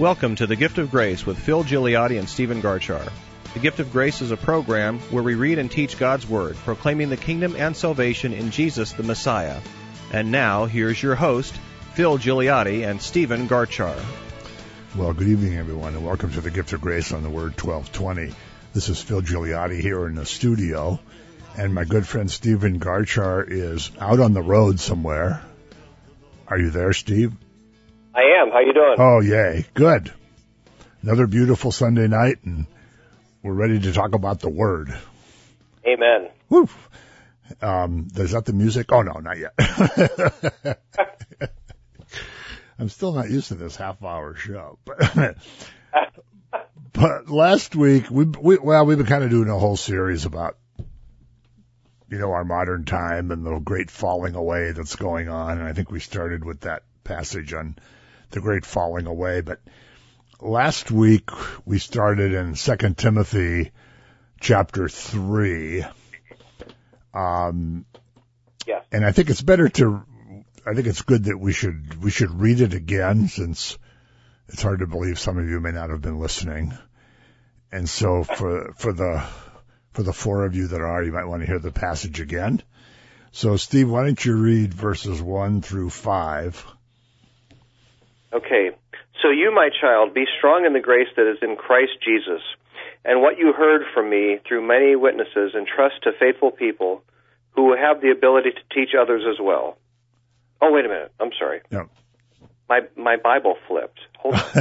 Welcome to The Gift of Grace with Phil Gigliotti and Stephen Garchar. The Gift of Grace is a program where we read and teach God's Word, proclaiming the kingdom and salvation in Jesus the Messiah. And now, here's your host, Phil Gigliotti and Stephen Garchar. Well, good evening, everyone, and welcome to The Gift of Grace on the Word 1220. This is Phil Gigliotti here in the studio, and my good friend Stephen Garchar is out on the road somewhere. Are you there, Steve? I am. How you doing? Oh, yay. Good. Another beautiful Sunday night, and we're ready to talk about the Word. Amen. Woo. Is that the music? Oh, no, not yet. I'm still not used to this half-hour show. But last week, we've been kind of doing a whole series about, our modern time and the great falling away that's going on. And I think we started with that passage on the great falling away. But last week, we started in 2 Timothy chapter 3. Yeah. And I think it's good that we should read it again, since it's hard to believe some of you may not have been listening. And so for the four of you that are, you might want to hear the passage again. So Steve, why don't you read verses 1 through 5? Okay. So you, my child, be strong in the grace that is in Christ Jesus. And what you heard from me through many witnesses, entrust to faithful people who will have the ability to teach others as well. Oh, wait a minute. I'm sorry. No. My Bible flipped. Hold on.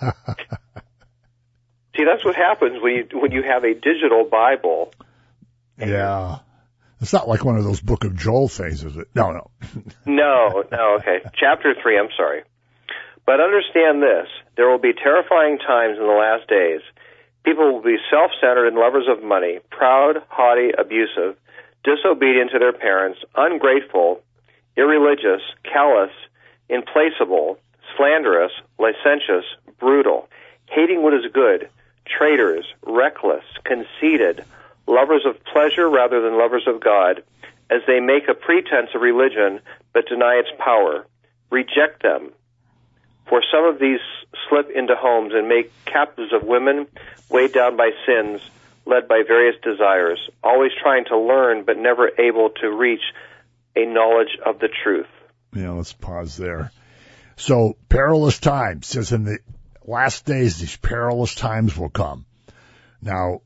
See, that's what happens when you have a digital Bible. Yeah. It's not like one of those Book of Joel things, is it? No. No, okay. Chapter 3, I'm sorry. But understand this, there will be terrifying times in the last days. People will be self-centered and lovers of money, proud, haughty, abusive, disobedient to their parents, ungrateful, irreligious, callous, implacable, slanderous, licentious, brutal, hating what is good, traitors, reckless, conceited, lovers of pleasure rather than lovers of God, as they make a pretense of religion but deny its power. Reject them. For some of these slip into homes and make captives of women, weighed down by sins, led by various desires, always trying to learn but never able to reach a knowledge of the truth. Yeah, let's pause there. So, perilous times. Says in the last days, these perilous times will come. Now,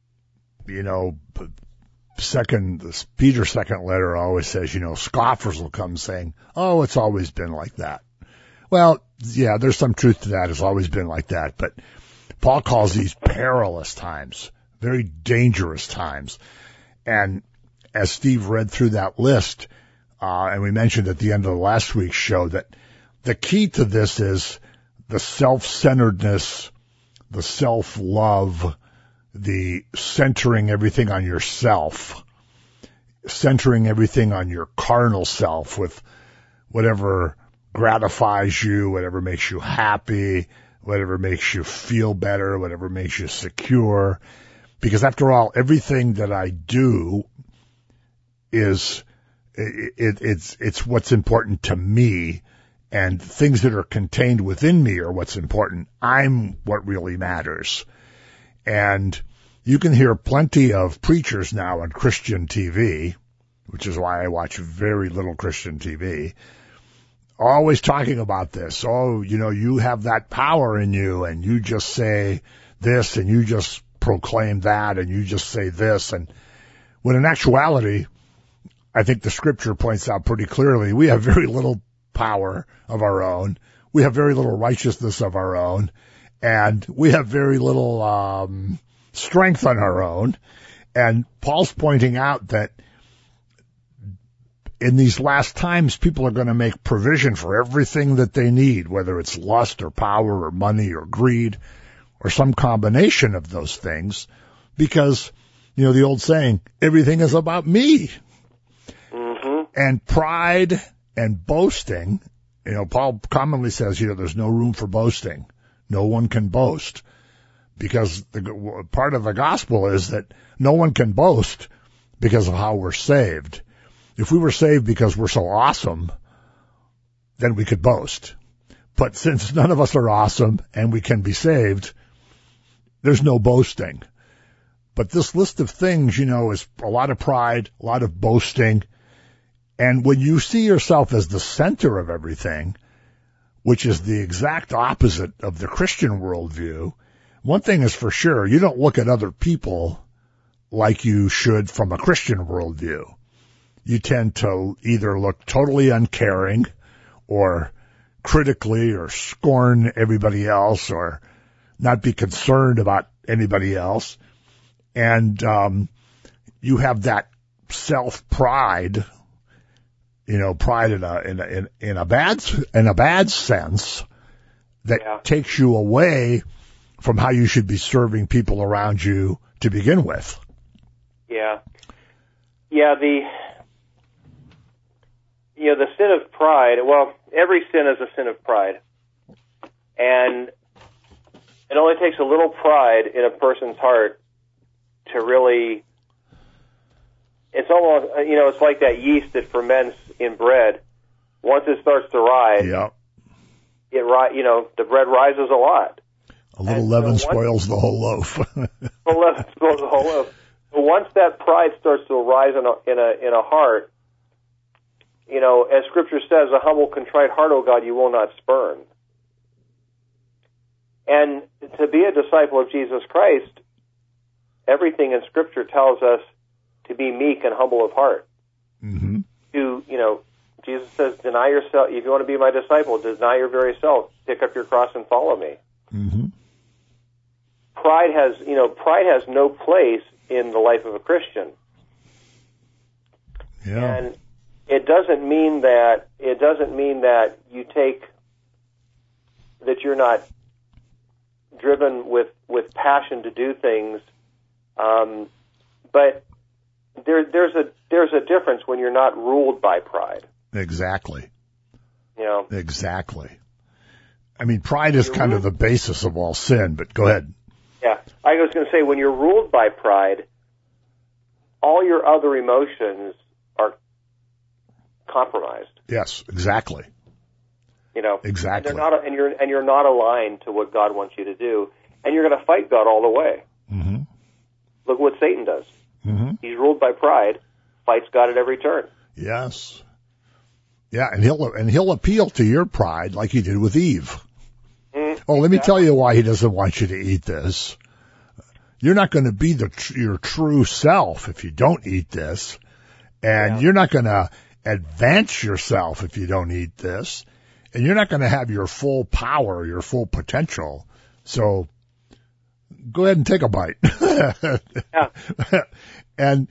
Peter's second letter always says, scoffers will come saying, oh, it's always been like that. Well, yeah, there's some truth to that. It's always been like that. But Paul calls these perilous times, very dangerous times. And as Steve read through that list, and we mentioned at the end of the last week's show, that the key to this is the self-centeredness, the self-love, the centering everything on yourself, centering everything on your carnal self with whatever gratifies you, whatever makes you happy, whatever makes you feel better, whatever makes you secure. Because after all, everything that I do is, it's what's important to me, and things that are contained within me are what's important. I'm what really matters. And you can hear plenty of preachers now on Christian TV, which is why I watch very little Christian TV, always talking about this. Oh, you have that power in you, and you just say this, and you just proclaim that, and you just say this. And when in actuality, I think the scripture points out pretty clearly, we have very little power of our own. We have very little righteousness of our own. And we have very little strength on our own. And Paul's pointing out that in these last times, people are going to make provision for everything that they need, whether it's lust or power or money or greed or some combination of those things, because, the old saying, everything is about me. Mm-hmm. And pride and boasting, Paul commonly says, there's no room for boasting. No one can boast, because part of the gospel is that no one can boast because of how we're saved. If we were saved because we're so awesome, then we could boast. But since none of us are awesome and we can be saved, there's no boasting. But this list of things, is a lot of pride, a lot of boasting. And when you see yourself as the center of everything, which is the exact opposite of the Christian worldview, one thing is for sure, you don't look at other people like you should from a Christian worldview. You tend to either look totally uncaring or critically or scorn everybody else or not be concerned about anybody else. And you have that self-pride, pride in a bad sense that takes you away from how you should be serving people around you to begin with. Yeah. Yeah, the sin of pride, well, every sin is a sin of pride. And it only takes a little pride in a person's heart to really, it's almost, it's like that yeast that ferments in bread. Once it starts to rise, the bread rises a lot. A little leaven spoils the whole loaf. A leaven spoils the whole loaf. But once that pride starts to arise in a heart, as Scripture says, a humble, contrite heart, O God, you will not spurn. And to be a disciple of Jesus Christ, everything in Scripture tells us to be meek and humble of heart. Mm-hmm. Jesus says, deny yourself. If you want to be my disciple, deny your very self, pick up your cross and follow me. Mm-hmm. Pride has no place in the life of a Christian. Yeah. And it doesn't mean that you take, that you're not driven with passion to do things. But there's a difference when you're not ruled by pride. Exactly. Exactly. I mean, pride is kind of the basis of all sin, but go ahead. Yeah. I was going to say, when you're ruled by pride, all your other emotions are compromised. Yes, exactly. Exactly. And you're not aligned to what God wants you to do, and you're going to fight God all the way. Mm-hmm. Look what Satan does. Mm-hmm. He's ruled by pride, fights God at every turn. Yes. Yeah, and he'll appeal to your pride like he did with Eve. Let me tell you why he doesn't want you to eat this. You're not going to be your true self if you don't eat this, and you're not going to advance yourself if you don't eat this, and you're not going to have your full power, your full potential. So go ahead and take a bite. Yeah. And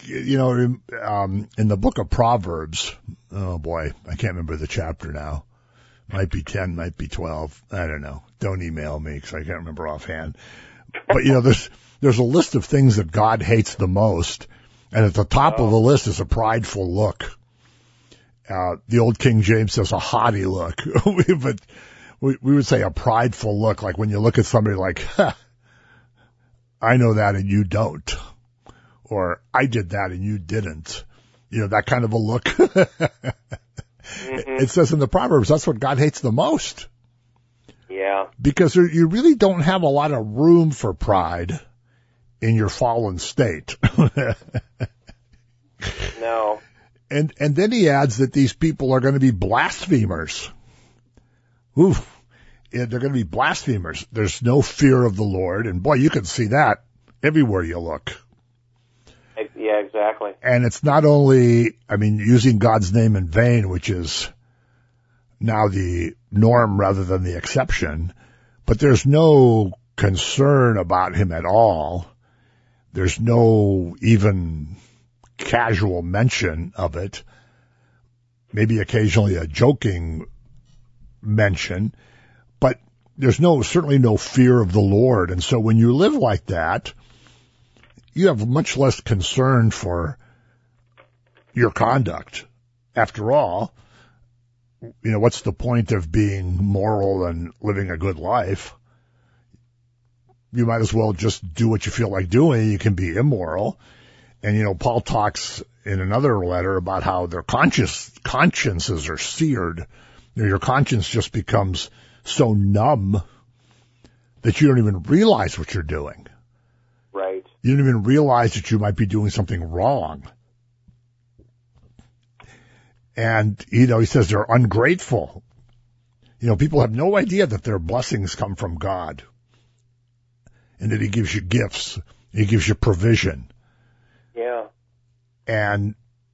in the book of Proverbs, oh boy, I can't remember the chapter now. Might be 10, might be 12. I don't know. Don't email me because I can't remember offhand. But there's a list of things that God hates the most, and at the top of the list is a prideful look. The old King James says a haughty look, but we would say a prideful look, like when you look at somebody like, I know that and you don't. Or I did that and you didn't. That kind of a look. Mm-hmm. It says in the Proverbs, that's what God hates the most. Yeah. Because you really don't have a lot of room for pride in your fallen state. No. And then he adds that these people are going to be blasphemers. Oof. They're going to be blasphemers. There's no fear of the Lord. And boy, you can see that everywhere you look. Yeah, exactly. And it's not only, using God's name in vain, which is now the norm rather than the exception, but there's no concern about him at all. There's no even casual mention of it. Maybe occasionally a joking mention, but there's certainly no fear of the Lord. And so when you live like that, you have much less concern for your conduct. After all, what's the point of being moral and living a good life? You might as well just do what you feel like doing. You can be immoral. And, Paul talks in another letter about how their consciences are seared Your conscience just becomes so numb that you don't even realize what you're doing. Right. You don't even realize that you might be doing something wrong. And, he says they're ungrateful. People have no idea that their blessings come from God and that he gives you gifts. He gives you provision. Yeah. And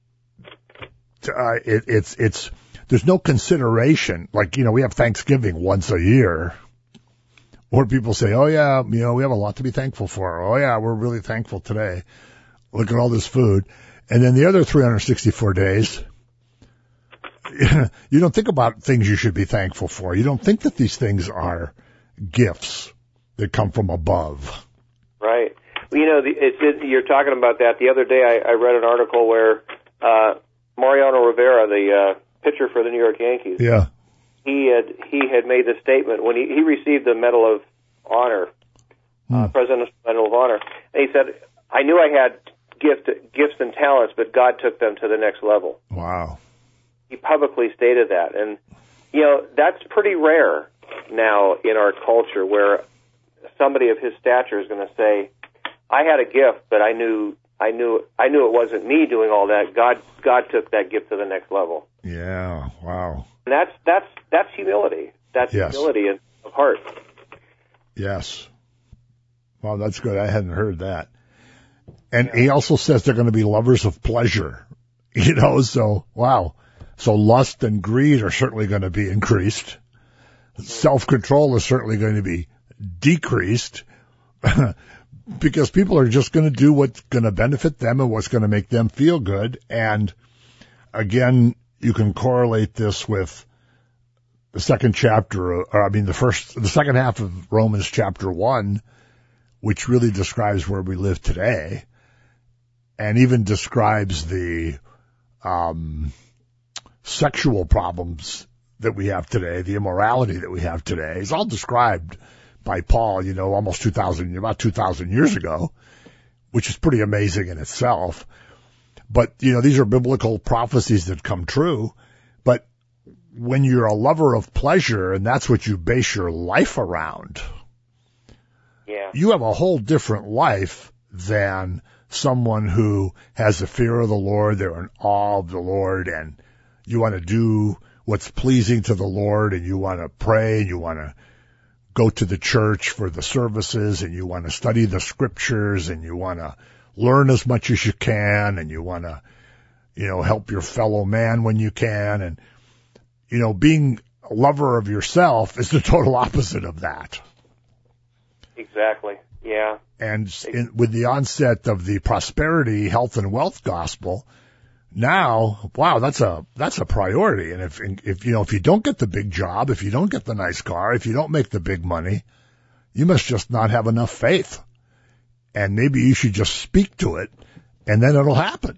it's there's no consideration. Like, we have Thanksgiving once a year. Or people say, oh yeah, we have a lot to be thankful for. Oh yeah, we're really thankful today. Look at all this food. And then the other 364 days, you don't think about things you should be thankful for. You don't think that these things are gifts that come from above. Right. Well, you're talking about that. The other day I read an article where Mariano Rivera, the pitcher for the New York Yankees, yeah, he had made this statement when he received the Medal of Honor, President's Medal of Honor, and he said, "I knew I had gifts and talents, but God took them to the next level." Wow. He publicly stated that, and that's pretty rare now in our culture, where somebody of his stature is going to say, "I had a gift, but I knew it wasn't me doing all that. God took that gift to the next level." Yeah. Wow. And that's humility. That's humility of heart. Yes. Wow, that's good. I hadn't heard that. And he also says they're going to be lovers of pleasure. So wow. So lust and greed are certainly going to be increased. Self-control is certainly going to be decreased because people are just going to do what's going to benefit them and what's going to make them feel good. And again, you can correlate this with the second chapter, the second half of Romans chapter 1, which really describes where we live today and even describes the sexual problems that we have today, the immorality that we have today. It's all described by Paul, about 2,000 years ago, which is pretty amazing in itself. But, these are biblical prophecies that come true. But when you're a lover of pleasure and that's what you base your life around, you have a whole different life than someone who has the fear of the Lord. They're in awe of the Lord, and you want to do what's pleasing to the Lord, and you want to pray, and you want to go to the church for the services, and you want to study the scriptures, and you want to learn as much as you can, and you want to, help your fellow man when you can. And, being a lover of yourself is the total opposite of that. Exactly. Yeah. And with the onset of the prosperity, health, and wealth gospel, now, wow, that's a priority. And if you don't get the big job, if you don't get the nice car, if you don't make the big money, you must just not have enough faith. And maybe you should just speak to it, and then it'll happen.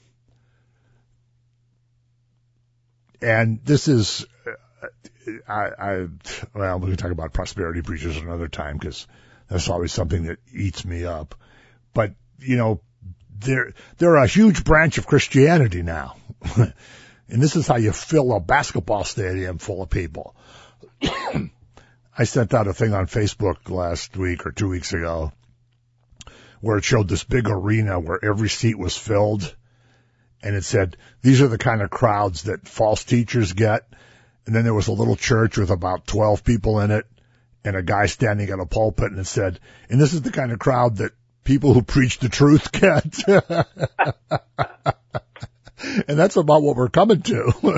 And this is, we can talk about prosperity preachers another time because that's always something that eats me up. But, they're a huge branch of Christianity now. And this is how you fill a basketball stadium full of people. I sent out a thing on Facebook last week or 2 weeks ago where it showed this big arena where every seat was filled. And it said, these are the kind of crowds that false teachers get. And then there was a little church with about 12 people in it and a guy standing at a pulpit, and it said, and this is the kind of crowd that people who preach the truth get. And that's about what we're coming to.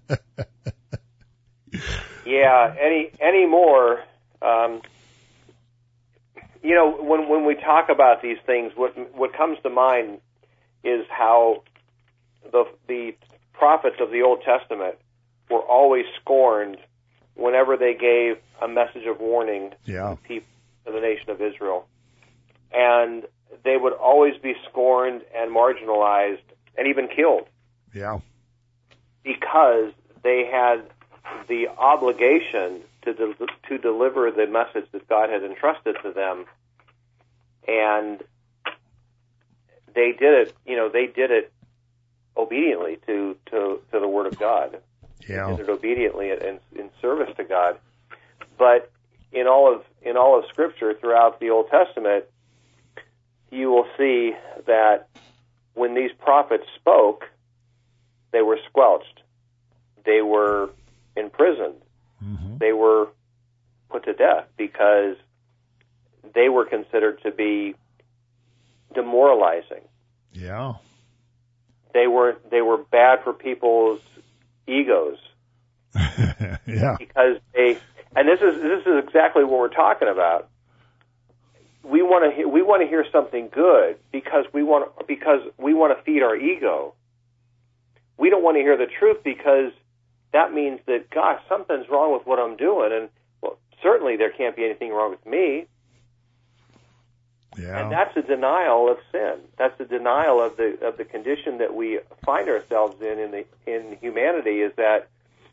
Yeah, any more, when we talk about these things, what comes to mind is how the prophets of the Old Testament were always scorned whenever they gave a message of warning to the nation of Israel. And they would always be scorned and marginalized and even killed. Yeah. Because they had the obligation to deliver the message that God had entrusted to them. And they did it, obediently to the Word of God. Yeah. Did it obediently and in service to God. But in all of Scripture throughout the Old Testament, you will see that when these prophets spoke, they were squelched. They were imprisoned. Mm-hmm. They were put to death because they were considered to be demoralizing. Yeah. They were bad for people's egos. Yeah. Because and this is exactly what we're talking about. We want to hear something good because we want to feed our ego. We don't want to hear the truth because that means that, gosh, something's wrong with what I'm doing, and well, certainly there can't be anything wrong with me. Yeah. And that's a denial of sin. That's a denial of the condition that we find ourselves in humanity, is that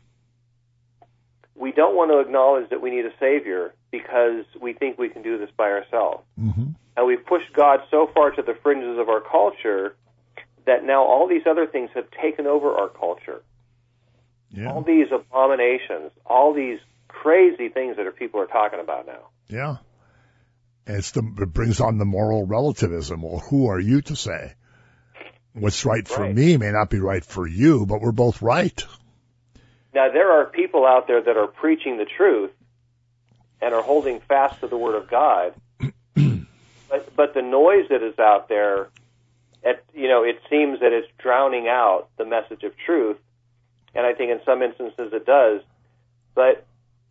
we don't want to acknowledge that we need a Savior because we think we can do this by ourselves. Mm-hmm. And we've pushed God so far to the fringes of our culture that now all these other things have taken over our culture. Yeah. All these abominations, all these crazy things that people are talking about now. Yeah. And it brings on the moral relativism. Well, who are you to say? What's right for me may not be right for you, but we're both right. Now, there are people out there that are preaching the truth and are holding fast to the Word of God, but the noise that is out there, it seems that it's drowning out the message of truth, and I think in some instances it does. But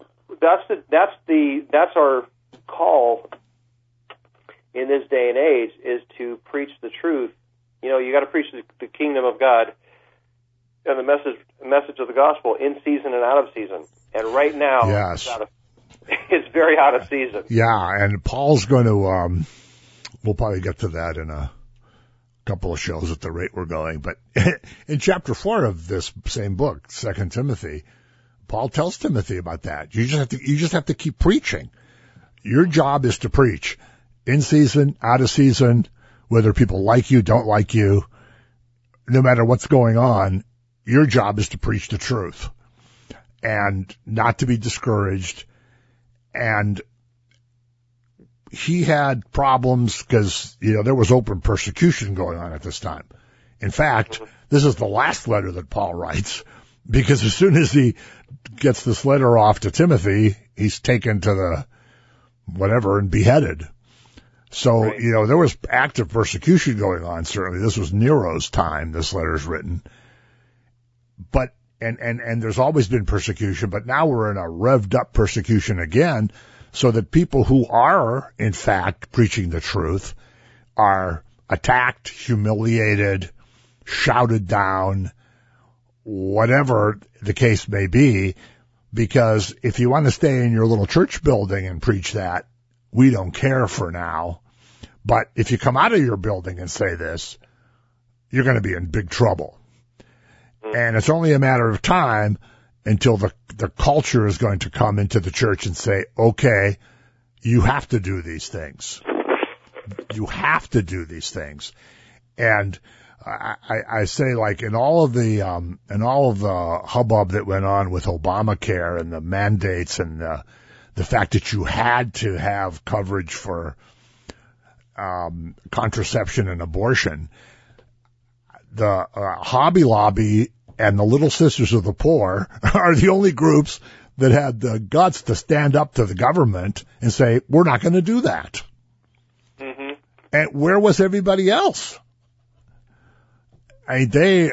that's our call in this day and age, is to preach the truth. You got to preach the kingdom of God and the message of the gospel in season and out of season. And right now, yes, it's very out of season. Yeah, and Paul's going to, we'll probably get to that in a couple of shows at the rate we're going. But in chapter 4 of this same book, 2 Timothy, Paul tells Timothy about that. You just have to keep preaching. Your job is to preach in season, out of season, whether people like you, don't like you, no matter what's going on. Your job is to preach the truth and not to be discouraged. And he had problems because, there was open persecution going on at this time. In fact, this is the last letter that Paul writes, because as soon as he gets this letter off to Timothy, he's taken to the whatever and beheaded. So, right. There was active persecution going on. Certainly this was Nero's time, this letter's written. But, and there's always been persecution, but now we're in a revved up persecution again, so that people who are, in fact, preaching the truth are attacked, humiliated, shouted down, whatever the case may be, because if you want to stay in your little church building and preach that, we don't care for now. But if you come out of your building and say this, you're going to be in big trouble. And it's only a matter of time until the culture is going to come into the church and say, okay, you have to do these things. You have to do these things. And I say, like, in all of the hubbub that went on with Obamacare and the mandates and the fact that you had to have coverage for contraception and abortion, the Hobby Lobby and the Little Sisters of the Poor are the only groups that had the guts to stand up to the government and say, we're not going to do that. Mm-hmm. And where was everybody else? I mean,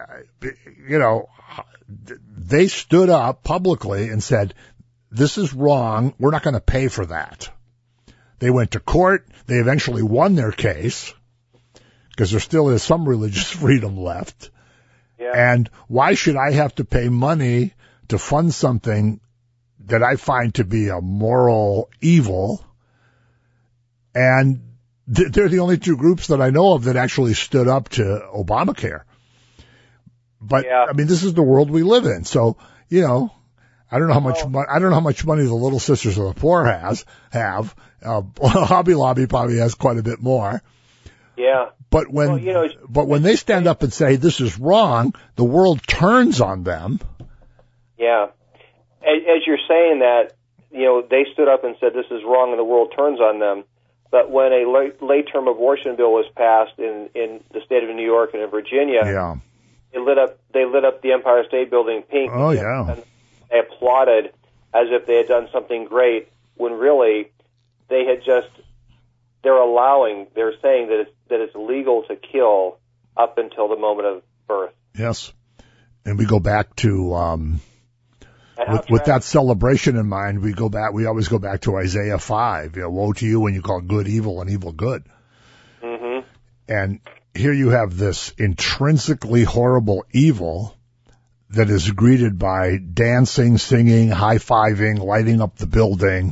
they stood up publicly and said, this is wrong. We're not going to pay for that. They went to court. They eventually won their case because there still is some religious freedom left. Yeah. And why should I have to pay money to fund something that I find to be a moral evil? And they're the only two groups that I know of that actually stood up to Obamacare. But yeah. I mean, this is the world we live in. So, I don't know how much money the Little Sisters of the Poor have. Hobby Lobby probably has quite a bit more. Yeah. But when they stand up and say this is wrong, the world turns on them Yeah. As you're saying that, they stood up and said this is wrong and the world turns on them. But when a late-term abortion bill was passed in the state of New York and in Virginia, they lit up the Empire State Building pink. Oh, yeah. And they applauded as if they had done something great, when really they had just, they're saying that it's legal to kill up until the moment of birth. Yes. And we go back to, with that celebration in mind, we always go back to Isaiah 5. Woe to you when you call good evil and evil good. Mm-hmm. And here you have this intrinsically horrible evil that is greeted by dancing, singing, high-fiving, lighting up the building.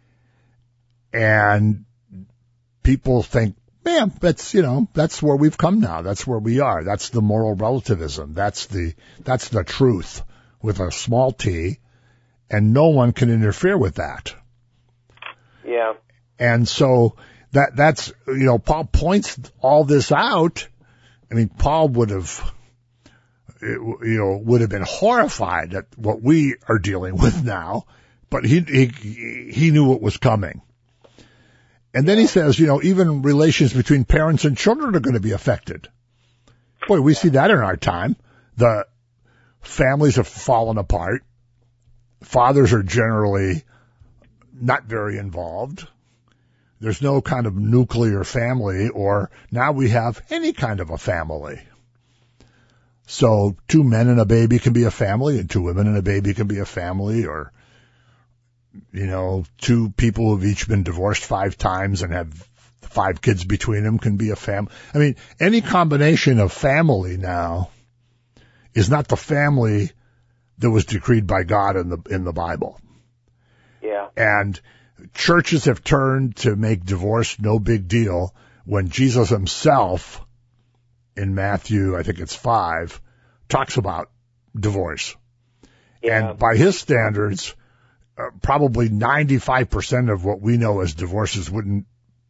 And people think, man, that's where we've come now. That's where we are. That's the moral relativism. That's the truth with a small t, and no one can interfere with that. Yeah. And so that's Paul points all this out. I mean, Paul would have been horrified at what we are dealing with now, but he knew what was coming. And then he says, even relations between parents and children are going to be affected. Boy, we see that in our time. The families have fallen apart. Fathers are generally not very involved. There's no kind of nuclear family, or now we have any kind of a family. So 2 men and a baby can be a family, and 2 women and a baby can be a family, or, 2 people who've each been divorced 5 times and have 5 kids between them can be a family. I mean, any combination of family now is not the family that was decreed by God in the Bible. Yeah. And churches have turned to make divorce no big deal, when Jesus himself, in Matthew, I think it's 5, talks about divorce. Yeah. And by his standards, probably 95% of what we know as divorces wouldn't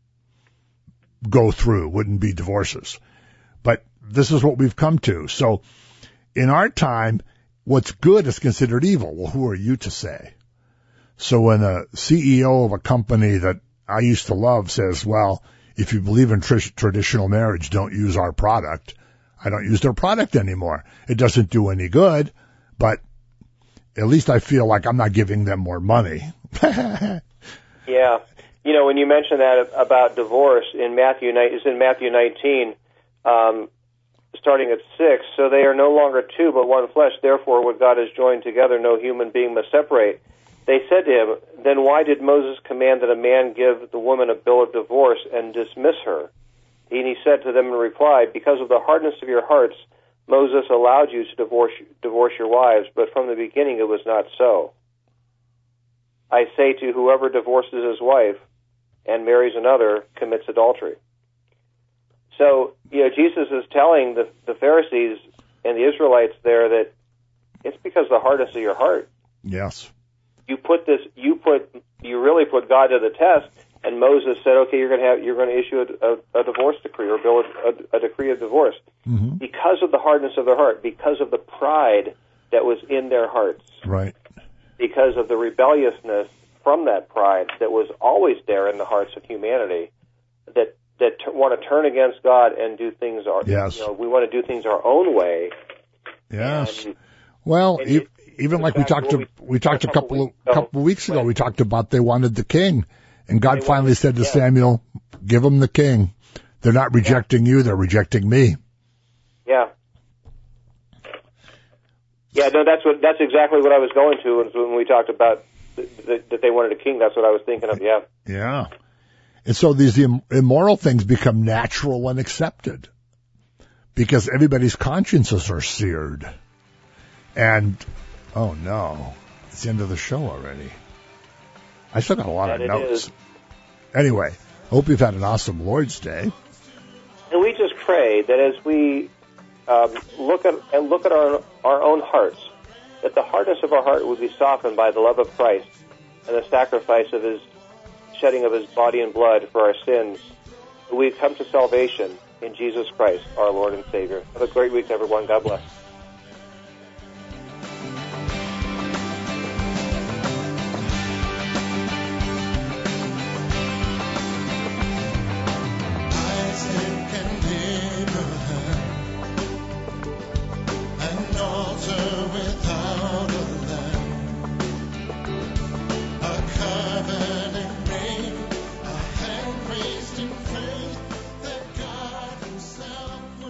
go through, wouldn't be divorces. But this is what we've come to. So in our time, what's good is considered evil. Well, who are you to say? So when a CEO of a company that I used to love says, well, if you believe in traditional marriage, don't use our product, I don't use their product anymore. It doesn't do any good, but at least I feel like I'm not giving them more money. Yeah. When you mention that about divorce in Matthew 19, starting at 6, so they are no longer 2, but one flesh. Therefore, what God has joined together, no human being must separate. They said to him, then why did Moses command that a man give the woman a bill of divorce and dismiss her? And he said to them in reply, because of the hardness of your hearts, Moses allowed you to divorce your wives, but from the beginning it was not so. I say to whoever divorces his wife and marries another commits adultery. So, Jesus is telling the Pharisees and the Israelites there that it's because of the hardness of your heart. Yes. You really put God to the test, and Moses said, okay, you're going to issue a divorce decree, or a decree of divorce. Mm-hmm. Because of the hardness of their heart, because of the pride that was in their hearts. Right. Because of the rebelliousness from that pride that was always there in the hearts of humanity, that want to turn against God and do things we want to do things our own way. Yes. Even like we talked a couple of weeks ago, we talked about they wanted the king, and God finally said to Samuel, give them the king. They're not rejecting you, they're rejecting me. Yeah. Yeah, no, that's exactly what I was going to when we talked about that they wanted a king. That's what I was thinking of, yeah. Yeah. And so these immoral things become natural and accepted because everybody's consciences are seared. And, oh no, it's the end of the show already. I still got a lot of notes. Anyway, hope you've had an awesome Lord's Day. And we just pray that as we look at our own hearts, that the hardness of our heart would be softened by the love of Christ and the sacrifice of his shedding of his body and blood for our sins. We've come to salvation in Jesus Christ, our Lord and Savior. Have a great week, everyone. God bless.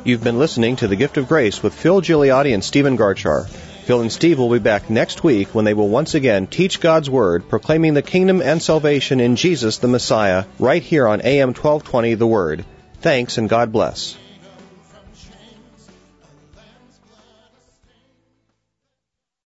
You've been listening to The Gift of Grace with Phil Gigliotti and Stephen Garchar. Phil and Steve will be back next week when they will once again teach God's Word, proclaiming the kingdom and salvation in Jesus the Messiah, right here on AM 1220 The Word. Thanks and God bless.